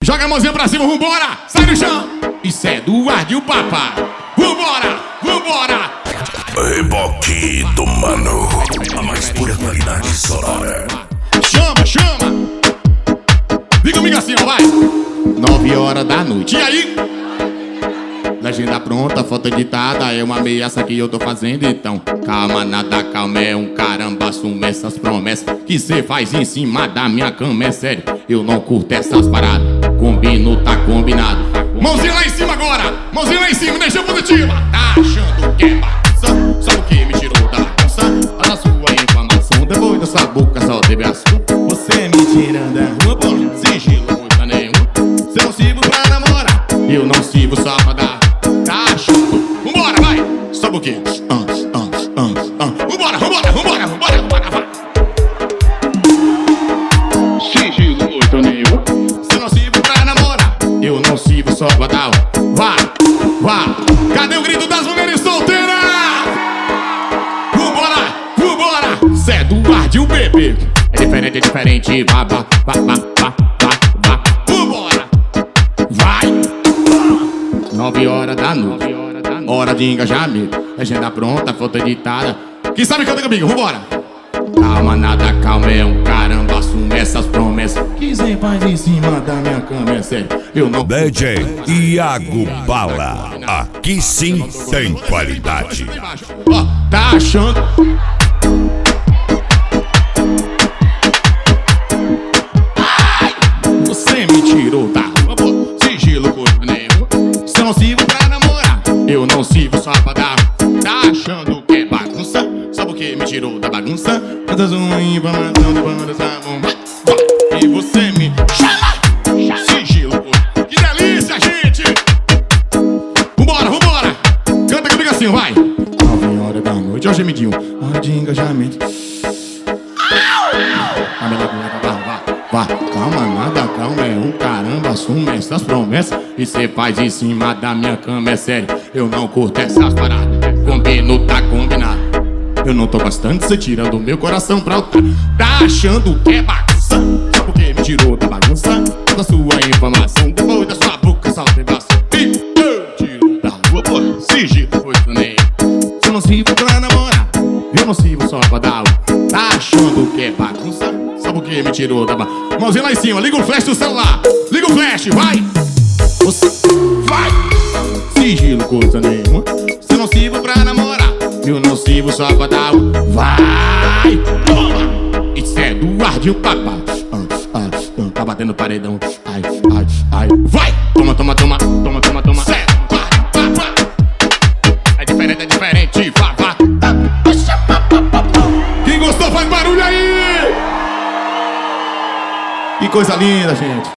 Joga a mãozinha pra cima, vambora! Sai do chão! Isso é Eduardo e o Papá. Vambora! Vambora! Reboque do Mano, a mais pura qualidade sonora. Chama, chama! Vem comigo assim, ó, vai! 9 horas da noite. E aí? Legenda pronta, foto editada. É uma ameaça que eu tô fazendo, então calma, nada, calma, é um caramba. Assume essas promessas que cê faz em cima da minha cama. É sério, eu não curto essas paradas. Combino, tá combinado. Mãozinha lá em cima agora! Mãozinha lá em cima, deixa positiva. Tá achando que é bagunça? Sabe o que me tirou da bagunça? Olha a sua inflamação. Depois dessa boca só teve assunto. Você me tirando da rua, pô, sigilo, coisa nenhuma. Cê não sirvo pra namorar, eu não sirvo só pra dar. Tá achando? Vambora, vai! Sabe o que? Vambora, vambora, vambora, vambora, vambora, vai! Sigilo, coisa nenhuma. Cê não sirvo pra namorar, eu não sirvo só pra dar. Vá, vá! Cadê o grito das mulheres solteiras? Vambora, vambora! Cê é Eduardo e o bebê. É diferente, vá, vá, vá, vá, vá, vá, vá. Vambora! Vai! 9 horas da noite, hora de engajamento. Legenda pronta, foto editada. Quem sabe canta comigo, vambora! Calma, nada, calma, é um caramba. Assume essas promessas que cê faz em cima da minha cama. É sério, eu não... DJ Iago Bala, aqui sim tem qualidade. Ó, tá achando? Ai, você me tirou da rua, pô, sigilo, coisa nenhuma. Se eu não sirvo pra namorar, eu não sirvo só pra dar. Tá achando que é bagunça? Sabe o que me tirou da bagunça? Todas uma informação de banda sabão. E você me chama, sigilo, coisa. Que delícia, gente! Vambora, vambora! Canta comigo assim, vai! 9 horas da noite, ó, gemidinho. Hora de engajamento. Vá, calma, nada, calma, é um caramba. Assume essas promessas e cê faz em cima da minha cama. É sério, eu não curto essas paradas. Combino, tá combinado. Eu não tô gostando, cê tirando meu coração pra outra. Tá achando que é bagunça? Só porque me tirou da bagunça da sua informação. Depois da sua boca só tem braço. E eu tiro da rua, pô, sigilo, coisa nem. Se eu não sirvo pra namorar, eu não sirvo só pra dar. Tá achando que é bagunça? Sabe o que me tirou da bagunça? Mãozinha lá em cima, liga o flash do celular. Liga o flash, vai! Você vai! Sigilo, coisa nenhuma. Se eu não sirvo pra namorar, eu não sirvo só pra dar. Vai! Toma! Isso é Eduardo e o Papá. Tá batendo paredão. Ai, ai, ai. Vai! Toma, toma, toma, toma, toma, toma. Certo, vai, vai, vai. É diferente, vá, vá. Quem gostou faz barulho aí! Que coisa linda, gente.